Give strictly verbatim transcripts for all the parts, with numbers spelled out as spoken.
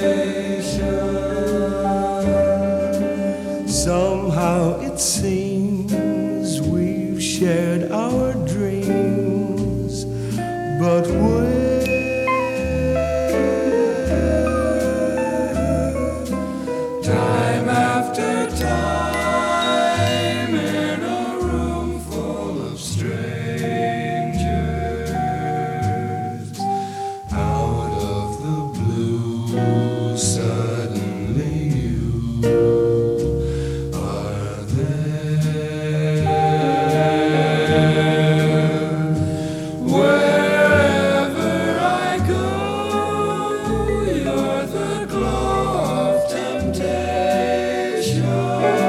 Somehow it seems we've shared our dreams, but where? Time after time in a room full of strangers, out of the blue, suddenly you are there. Wherever I go, you're the glow of temptation,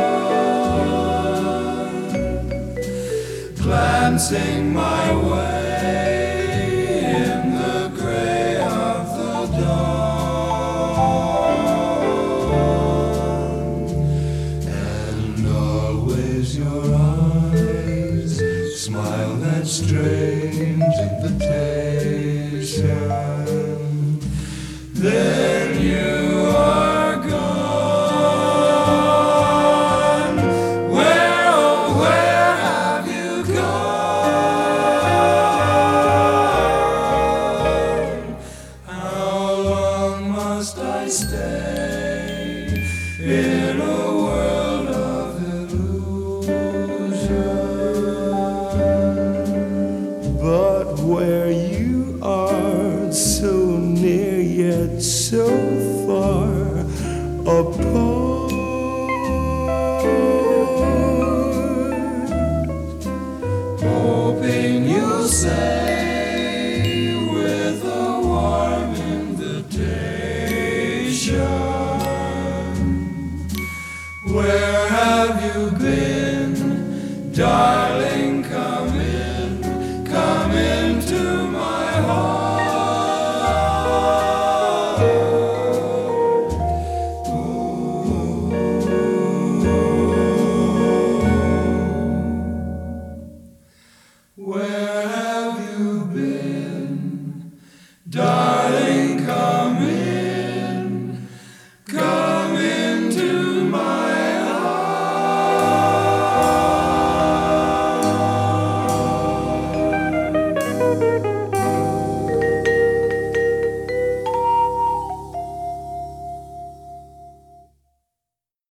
glancing my way in the gray of the dawn, and always your eyes smile that strange invitation. Then you are gone. Where, oh, where have you gone? How long must I stay in a world of illusion? But where you are, so near yet so far apart, hoping you'll say with a warm invitation, where have you been, darling? Come in, come into my heart. Ooh. Where have you been, darling?